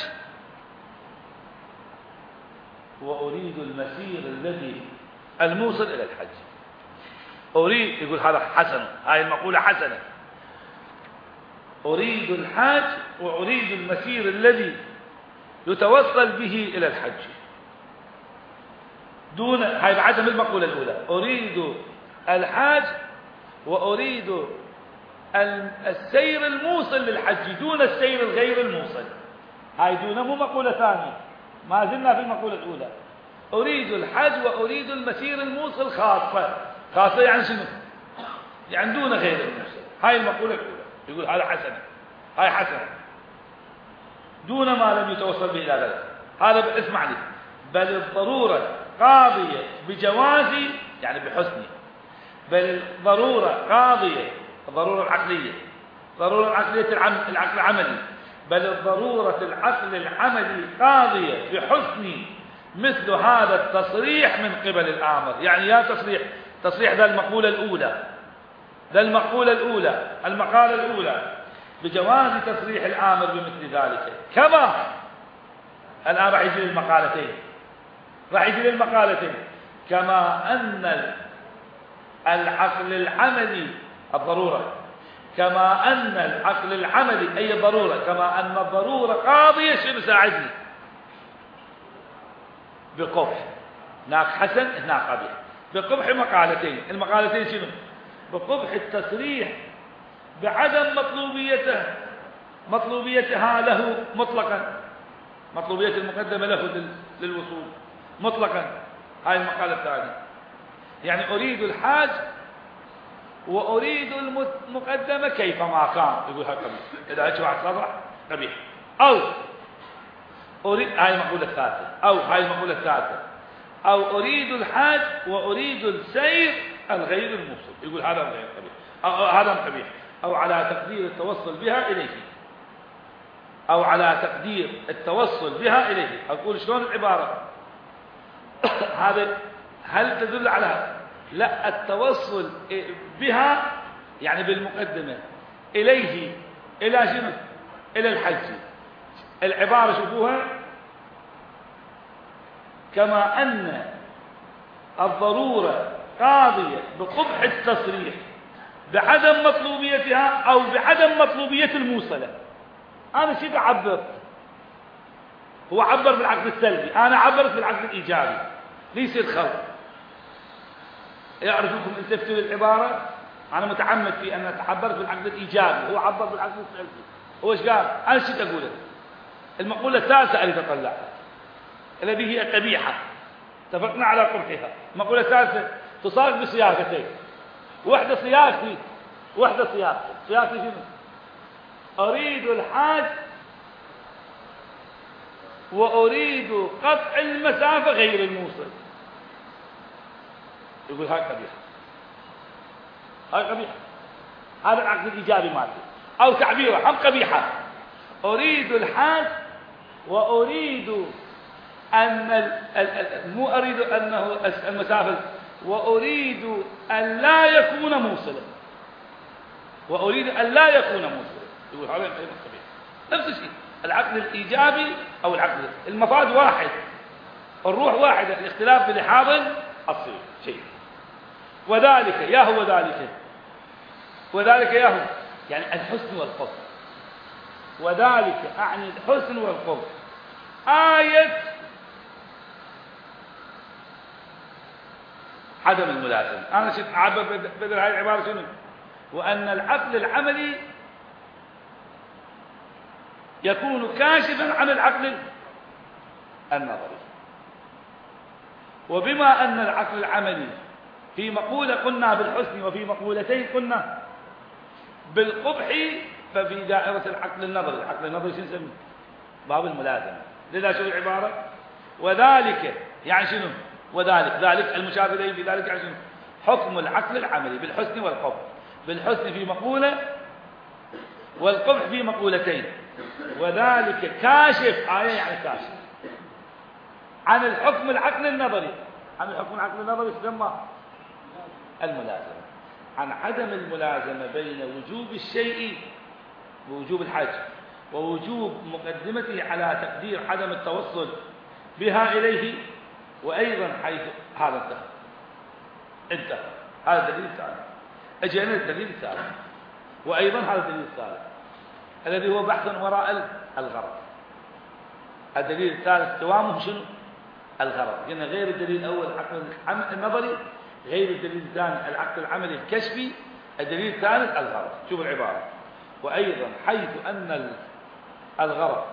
وأريد المسير الذي الموصل إلى الحج. أريد، يقول هذا حسن، هاي المقولة حسنة. أريد الحاج وأريد المسير الذي يتوصل به إلى الحج. دون هاي بعدها من المقولة الأولى. أريد الحاج وأريد السير الموصل للحج دون السير الغير الموصل. هاي دون، مو مقولة ثانية، ما زلنا في المقولة الأولى. أريد الحج وأريد المسير الموصل خاصة يعني شنو؟ يعني دون غير الموصل. هاي المقولة الأولى. يقول هذا حسنة، هاي حسنة دون ما لم يتوصل به إلى ذلك. هذا اسمع لي. بل الضرورة قاضية بجوازي، يعني بحسني. بل الضرورة قاضية، الضرورة العقلية، ضرورة العقلية العقل العملي. بل الضرورة العقل العملي قاضية بحسن مثل هذا التصريح من قبل الآمر. يعني يا تصريح ذا المقولة الأولى، المقالة الأولى بجواز تصريح الآمر بمثل ذلك. كما الآن راح يجي للمقالتين، كما أن العقل العملي الضرورة، كما أن العقل العملي أي ضرورة، كما أن الضرورة قاضية شو مساعدني بقبح. هناك حسن هناك قبيح. بقبح مقالتين. المقالتين شنو؟ بقبح التصريح بعدم مطلوبيتها له مطلقا، مطلوبية المقدمة له للوصول مطلقا. هاي المقالة الثانية. يعني أريد الحاج وأريد المقدمة كيفما كان. يقول هذا قبيح. إذا أجوا على الصدر قبيح. أو أريد، هاي المقولة الثالثة، أو أريد الحاج وأريد السير الغير الموصل. يقول هذا غير قبيح، أو هذا قبيح. أو على تقدير التوصل بها إليه. أقول شلون العبارة هذا؟ هل تدل على لا التوصل بها يعني بالمقدمة إليه، إلى شنو؟ إلى الحج. العبارة شوفوها، كما أن الضرورة قاضية بقبح التصريح بعدم مطلوبيتها أو بعدم مطلوبية الموصلة. أنا شو بعبر؟ هو عبر بالعقد السلبي، أنا عبرت بالعقد الإيجابي. ليس الخلط. يعرفكم التفتوا للعبارة. أنا متعمد في أن أتعبر بالعقد الإيجابي، هو عبر بالعقد السلبي. هو ايش قال؟ أنا شو أقوله؟ المقولة الثالثة اللي تطلع الذي هي قبيحة، اتفقنا على قبحها. المقولة الثالثة تصاغ بصياغتين. واحدة صياغتي شنو؟ أريد الحاج وأريد قطع المسافة غير الموصل. يقول هاي قبيحة. هذا العقد الإيجابي مالته. أو تعبيره هم قبيحة. أريد الحاج وأريد أن مو أريد أنه المسافر، وأريد أن لا يكون موصلا، وأريد أن لا يكون موصلا. يقول هذا غير طبيعي. نفس الشيء العقل الإيجابي أو العقل، المفاد واحد، الروح واحدة، الاختلاف بلحاظ أصلي شيء. وذلك يا هو ذلك، وذلك يا هو يعني الحسن والقرب، وذلك أعني الحسن والقرب آية عدم الملازمة. أنا شفت أعبر بدل هذه العبارة شنو؟ وأن العقل العملي يكون كاشفا عن العقل النظري. وبما أن العقل العملي في مقولة قلنا بالحسن وفي مقولتين قلنا بالقبح، ففي دائرة العقل النظري، العقل النظري شو نسميه؟ باب الملازمة. لذا شو العبارة؟ وذلك يعني شنو؟ وذلك ذلك المشابه إليه في ذلك يعني شنو؟ حكم العقل العملي بالحسن والقبح، بالحسن في مقولة والقبح في مقولتين. وذلك كاشف، آية يعني كاشف عن الحكم العقل النظري، عن الحكم العقل النظري يسمى الملازمة، عن عدم الملازمة بين وجوب الشيء ووجوب الحج، ووجوب مقدمته على تقدير عدم التوصل بها إليه. وأيضا حيث هذا انتهى هذا الدليل الثالث، أجينا الدليل الثالث، وأيضا هذا الدليل الثالث الذي هو بحث وراء الغرض. الدليل الثالث دوامه شنو؟ الغرض. قلنا غير الدليل الأول العقل النظري، غير الدليل الثاني العقل العملي الكشفي، الدليل الثالث الغرض. شوف العبارة: وأيضا حيث أن الغرض،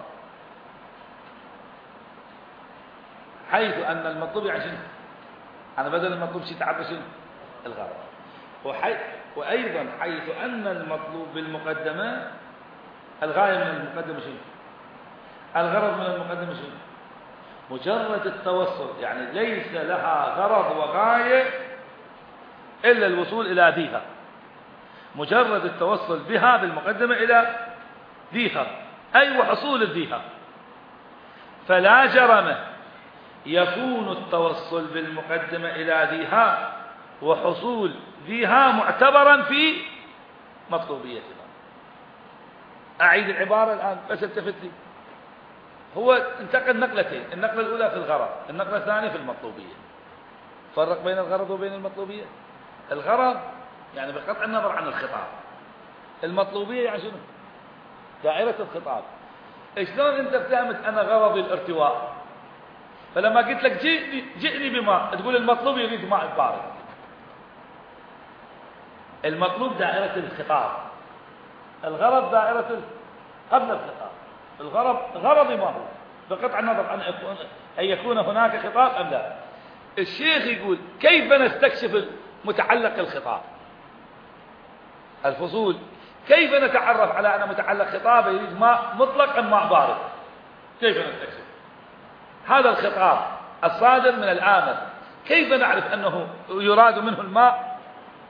حيث أن المطلوب يعني شنو؟ أنا بدل المطلوب شيء تعرف شنو؟ الغرض. وأيضا حيث أن المطلوب بالمقدمة، الغاية من المقدمة شنو؟ الغرض من المقدمة شنو؟ مجرد التوصل، يعني ليس لها غرض وغاية إلا الوصول إلى ذيها، مجرد التوصل بها بالمقدمة إلى ذيها، أي وحصول الذيها. فلا جرم يكون التوصل بالمقدمة إلى ذيها وحصول ذيها معتبرا في مطلوبيتها. أعيد العبارة الآن بس التفت لي. هو انتقل نقلتين، النقلة الأولى في الغرض، النقلة الثانية في المطلوبية. فرق بين الغرض وبين المطلوبية. الغرض يعني بقطع النظر عن الخطاب، المطلوبية يعني شنو؟ دائرة الخطاب. شلون انت بتعمل انا غرضي الارتواء، فلما قلت لك جئني بماء تقول المطلوب يريد ماء بارد. المطلوب دائرة الخطاب، الغرض دائرة قبل الخطاب. الغرض غرضي ما هو؟ بقطع النظر عن أن يكون هناك خطاب أم لا. الشيخ يقول كيف نستكشف متعلق الخطاب؟ الفصول: كيف نتعرف على أن متعلق خطاب يريد ماء مطلق أم ماء بارد؟ كيف نستكشف هذا الخطاب الصادر من الآمر؟ كيف نعرف أنه يراد منه الماء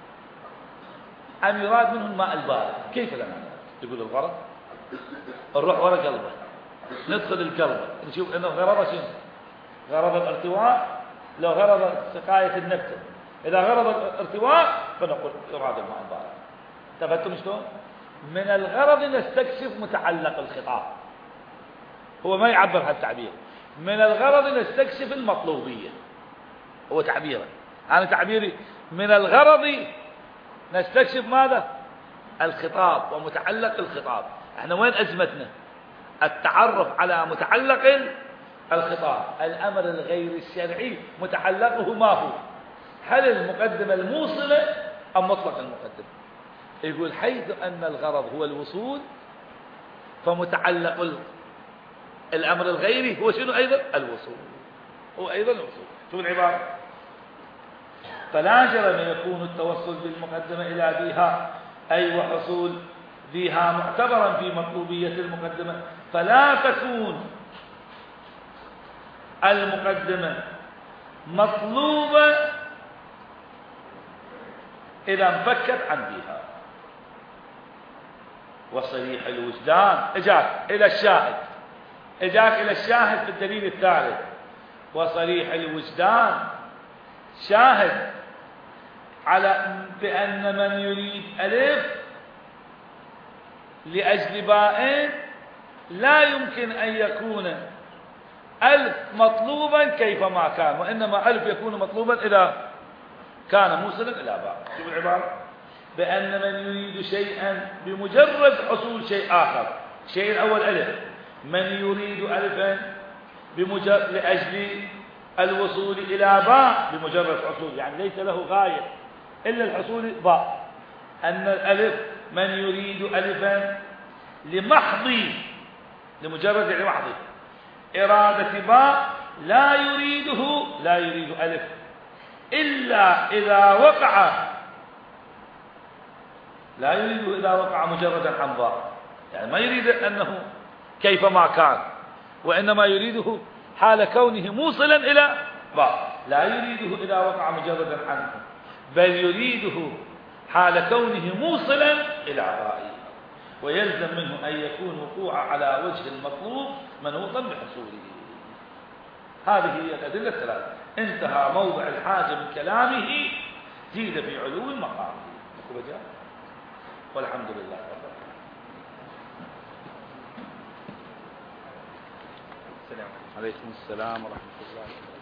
أم يراد منه الماء البارد؟ كيف لا نعرف؟ يقول الغرض نروح وراء قلبه، ندخل القلب نشوف انه غرضه شنو؟ غرض الارتواء. لو غرض سقاية النبتة، اذا غرض الارتواء فنقول يراد الماء البارد. تفهمتم شلون؟ من الغرض نستكشف متعلق الخطاب، هو ما يعبر عن التعبير. من الغرض نستكشف المطلوبية، هو تعبيره. أنا تعبيري من الغرض نستكشف ماذا؟ الخطاب ومتعلق الخطاب. احنا وين أزمتنا؟ التعرف على متعلق الخطاب. الأمر الغير الشرعي متعلقه ما هو؟ هل المقدمة الموصلة أم مطلق المقدمة؟ يقول حيث أن الغرض هو الوصول، فمتعلق الأمر الغيري هو شنو أيضا؟ الوصول، هو أيضا الوصول. شو العبارة؟ فلا جرم يكون التوصل بالمقدمة إلى ذيها أي وحصول ذيها معتبرا في مطلوبية المقدمة، فلا تكون المقدمة مطلوبة إذا انفكت عن ذيها. وصريح الوجدان اجاك إلى الشاهد، اجاك إلى الشاهد في الدليل الثالث، وصريح الوجدان شاهد على بأن من يريد ألف لأجل باء لا يمكن أن يكون ألف مطلوبا كيفما كان، وإنما ألف يكون مطلوبا إذا كان موصلا إلى باء. شوف العبارة: بأن من يريد شيئا بمجرد حصول شيء آخر. الشيء الأول ألف، من يريد ألفا لأجل الوصول إلى باء بمجرد حصول، يعني ليس له غاية إلا الحصول باء. أن الألف من يريد ألفا لمجرد يعني محض إرادة باء لا يريد ألف إلا إذا وقع مجردا عن باء، يعني ما يريد أنه كيفما كان، وإنما يريده حال كونه موصلا إلى باء، لا يريده إذا وقع مجردا عنه، بل يريده حال كونه موصلا إلى باء، ويلزم منه أن يكون وقوع على وجه المطلوب منوطا بحصوله. هذه هي الأدلة الثلاثة. انتهى موضع الحاجة من كلامه، زيد في علو المقام. والحمد لله رب العالمين. عليكم السلام ورحمة الله وبركاته.